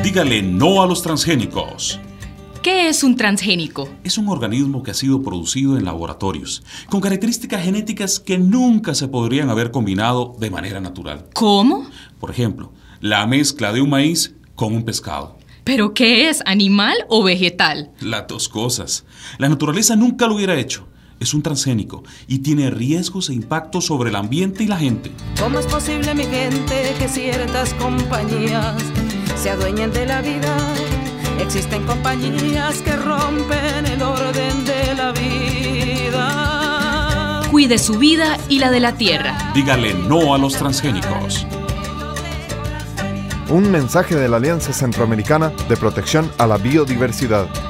Dígale no a los transgénicos. ¿Qué es un transgénico? Es un organismo que ha sido producido en laboratorios, con características genéticas que nunca se podrían haber combinado de manera natural. ¿Cómo? Por ejemplo, la mezcla de un maíz con un pescado. ¿Pero qué es? ¿Animal o vegetal? Las dos cosas. La naturaleza nunca lo hubiera hecho. Es un transgénico y tiene riesgos e impactos sobre el ambiente y la gente. ¿Cómo es posible, mi gente, que ciertas compañías se adueñen de la vida? Existen compañías que rompen el orden de la vida. Cuide su vida y la de la tierra. Dígale no a los transgénicos. Un mensaje de la Alianza Centroamericana de Protección a la Biodiversidad.